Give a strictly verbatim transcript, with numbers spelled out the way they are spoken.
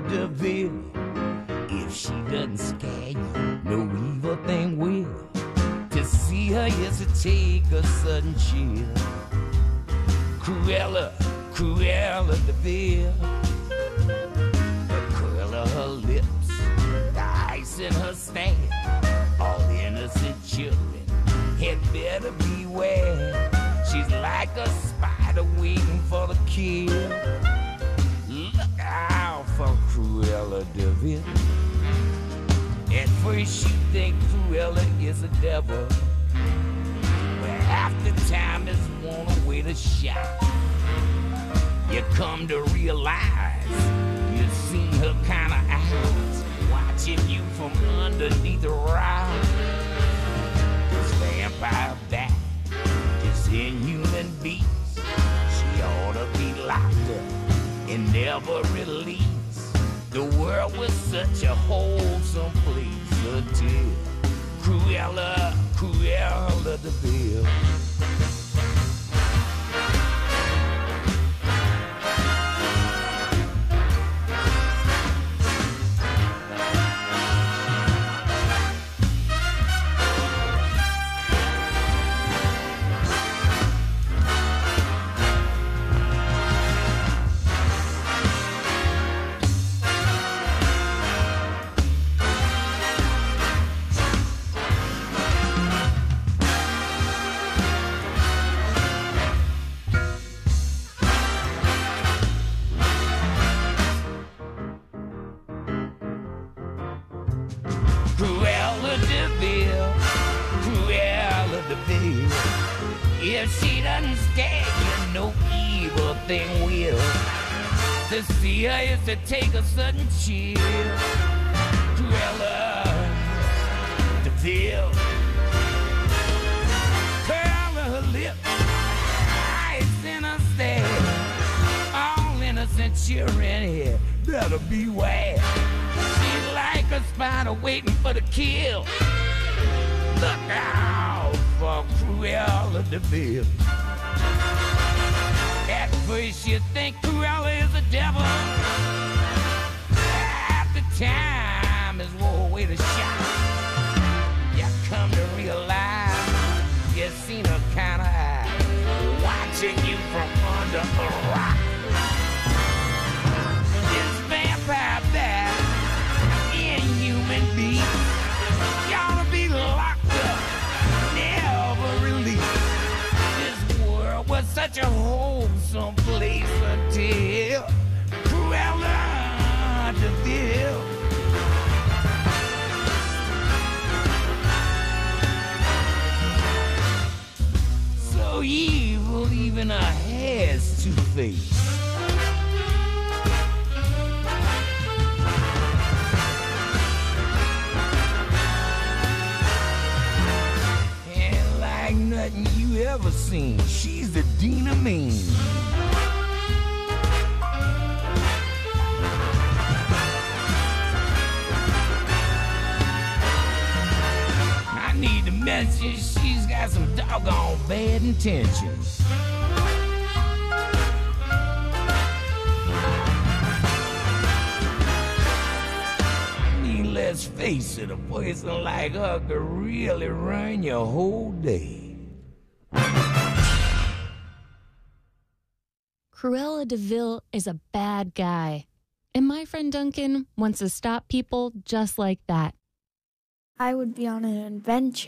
DeVille. If she doesn't scare you, no evil thing will. To see her is to take a sudden chill. Cruella, Cruella DeVille. The curl of her lips, the ice in her stare. All innocent children had better beware. She's like a spider waiting for the kill. Look out for Cruella DeVille. At first you think Cruella is a devil, but half the time it's one way to shout. You come to realize you've seen her kind of eyes watching you from underneath the rock. This vampire bat, this inhuman beast, she ought to be locked up and never released. The world was such a wholesome place until Cruella, Cruella DeVille. Cruella DeVille, Cruella DeVille. If she doesn't scare you, no evil thing will. To see her is to take a sudden chill. Cruella DeVille. Curl her lip, eyes in her stare. All innocent children here better beware. She's like a spider waiting for the kill. Look out for Cruella DeVille. At first you think Cruella is a devil. At the time is one way to shout. You come to realize you've seen her kind of eye watching you from under a rock. This vampire bat, inhuman beast, you ought to be locked up, never released. This world was such a wholesome place until Cruella DeVille. So evil, even her hair's two-faced. Nothing you ever seen. She's the Dean of Mean. I need to mention she's got some doggone bad intentions. I mean, let's face it, a person like her could really ruin your whole day. Cruella DeVille is a bad guy, and my friend Duncan wants to stop people just like that. I would be on an adventure.